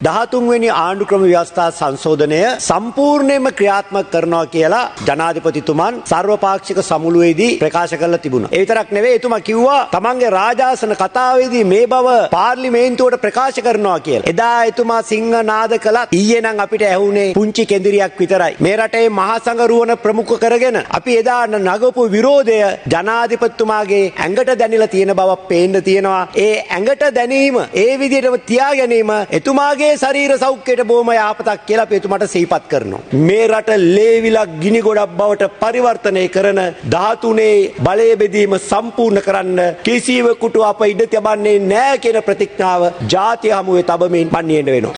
13 වෙනි ආණ්ඩු ක්‍රම ව්‍යවස්ථා සංශෝධනය සම්පූර්ණයෙන්ම ක්‍රියාත්මක කරනවා කියලා ජනාධිපතිතුමන් සර්වපාක්ෂික සමුළුවේදී ප්‍රකාශ කරලා තිබුණා. ඒ විතරක් නෙවෙයි එතුමා කිව්වා තමන්ගේ රාජාසන කතාවේදී මේ බව පාර්ලිමේන්තුවට ප්‍රකාශ කරනවා කියලා. එදා එතුමා සිංහනාද කළත් ඊයේ නම් අපිට ඇහුනේ පුංචි කෙඳිරියක් විතරයි. මේ රටේ මහා සංඝරුවන ප්‍රමුඛ කරගෙන අපි එදා නගපු විරෝධය ජනාධිපතිතුමාගේ ඇඟට දැනිලා තියෙන බව පේන්න තියෙනවා. ඒ ඇඟට දැනීම ඒ විදිහටම තියා ගැනීම එතුමාගේ ශරීර සෞඛ්‍යයට බොහොම යහපතක් කියලා අපි එතුමාට සිහිපත් කරනවා. මේ රට ලේවිලා ගිනි ගොඩක් බවට පරිවර්තනය කරන 13 බලය බෙදීම සම්පූර්ණ කරන්න කිසිවෙකුට අප ඉඩ තබන්නේ නැහැ කියන ප්‍රතිඥාව ජාතිය හමුවේ තබමින් පන්නියෙන්න වෙනවා.